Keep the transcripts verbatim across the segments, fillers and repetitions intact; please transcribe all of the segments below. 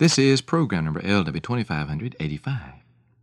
This is program number L W twenty-five eighty-five.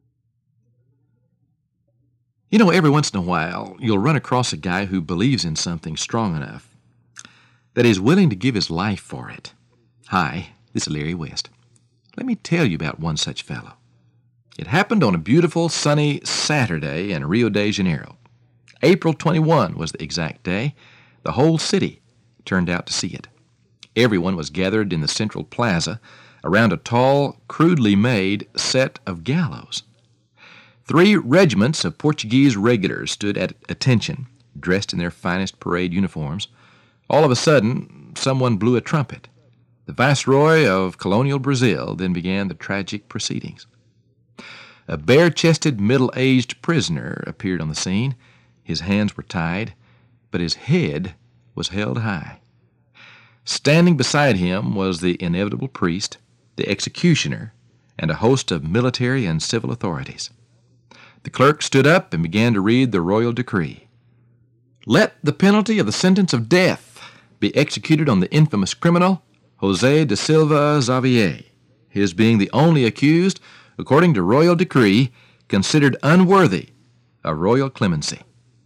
You know, every once in a while, you'll run across a guy who believes in something strong enough that he's willing to give his life for it. Hi, this is Larry West. Let me tell you about one such fellow. It happened on a beautiful, sunny Saturday in Rio de Janeiro. April twenty-first was the exact day. The whole city turned out to see it. Everyone was gathered in the central plaza around a tall, crudely made set of gallows. Three regiments of Portuguese regulars stood at attention, dressed in their finest parade uniforms. All of a sudden, someone blew a trumpet. The Viceroy of colonial Brazil then began the tragic proceedings. A bare-chested, middle-aged prisoner appeared on the scene. His hands were tied, but his head was held high. Standing beside him was the inevitable priest, the executioner, and a host of military and civil authorities. The clerk stood up and began to read the royal decree. Let the penalty of the sentence of death be executed on the infamous criminal, José da Silva Xavier, his being the only accused, according to royal decree, considered unworthy of royal clemency.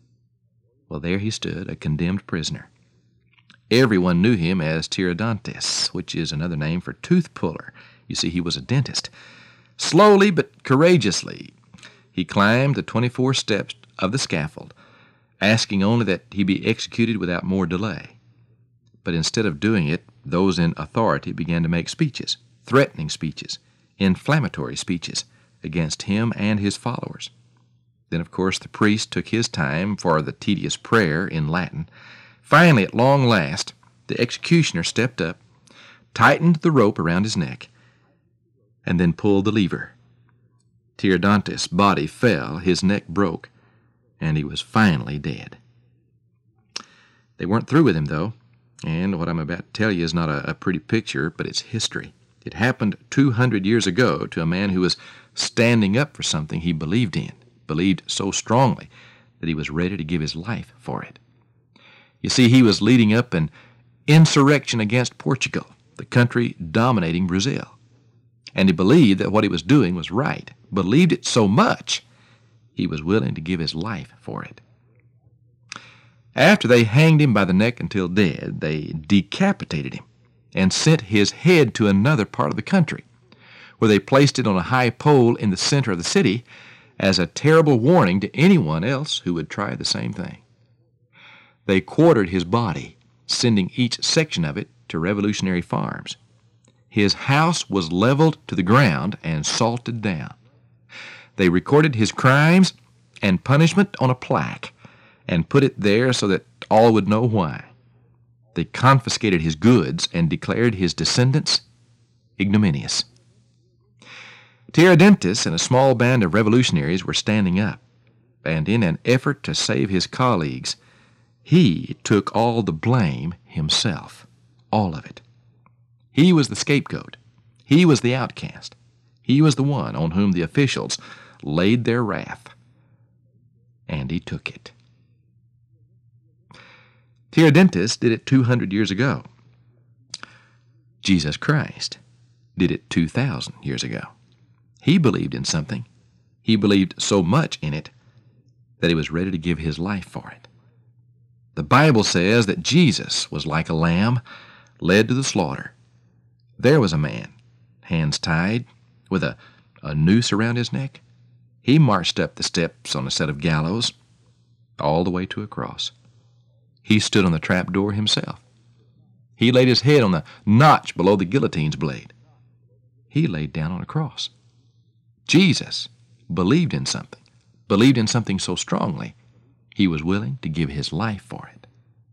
Well, there he stood, a condemned prisoner. Everyone knew him as Tiradentes, which is another name for tooth puller. You see, he was a dentist. Slowly but courageously, he climbed the twenty-four steps of the scaffold, asking only that he be executed without more delay. But instead of doing it, those in authority began to make speeches, threatening speeches, inflammatory speeches against him and his followers. Then, of course, the priest took his time for the tedious prayer in Latin. Finally, at long last, the executioner stepped up, tightened the rope around his neck, and then pulled the lever. Tiradentes' body fell, his neck broke, and he was finally dead. They weren't through with him, though, and what I'm about to tell you is not a, a pretty picture, but it's history. It happened two hundred years ago to a man who was standing up for something he believed in, believed so strongly that he was ready to give his life for it. You see, he was leading up an insurrection against Portugal, the country dominating Brazil. And he believed that what he was doing was right, believed it so much, he was willing to give his life for it. After they hanged him by the neck until dead, they decapitated him and sent his head to another part of the country, where they placed it on a high pole in the center of the city as a terrible warning to anyone else who would try the same thing. They quartered his body, sending each section of it to revolutionary farms. His house was leveled to the ground and salted down. They recorded his crimes and punishment on a plaque and put it there so that all would know why. They confiscated his goods and declared his descendants ignominious. Tiradentes and a small band of revolutionaries were standing up, and in an effort to save his colleagues, he took all the blame himself, all of it. He was the scapegoat. He was the outcast. He was the one on whom the officials laid their wrath, and he took it. Tiradentes did it two hundred years ago. Jesus Christ did it two thousand years ago. He believed in something. He believed so much in it that he was ready to give his life for it. The Bible says that Jesus was like a lamb led to the slaughter. There was a man, hands tied, with a, a noose around his neck. He marched up the steps on a set of gallows, all the way to a cross. He stood on the trap door himself. He laid his head on the notch below the guillotine's blade. He laid down on a cross. Jesus believed in something, believed in something so strongly, he was willing to give his life for it.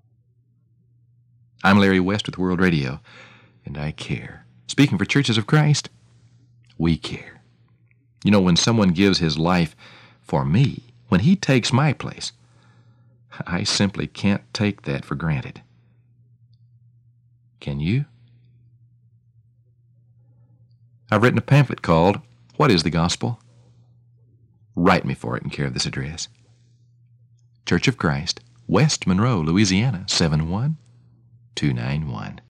I'm Larry West with World Radio, and I care. Speaking for Churches of Christ, we care. You know, when someone gives his life for me, when he takes my place, I simply can't take that for granted. Can you? I've written a pamphlet called What is the Gospel? Write me for it in care of this address. Church of Christ, West Monroe, Louisiana, seven one two nine one.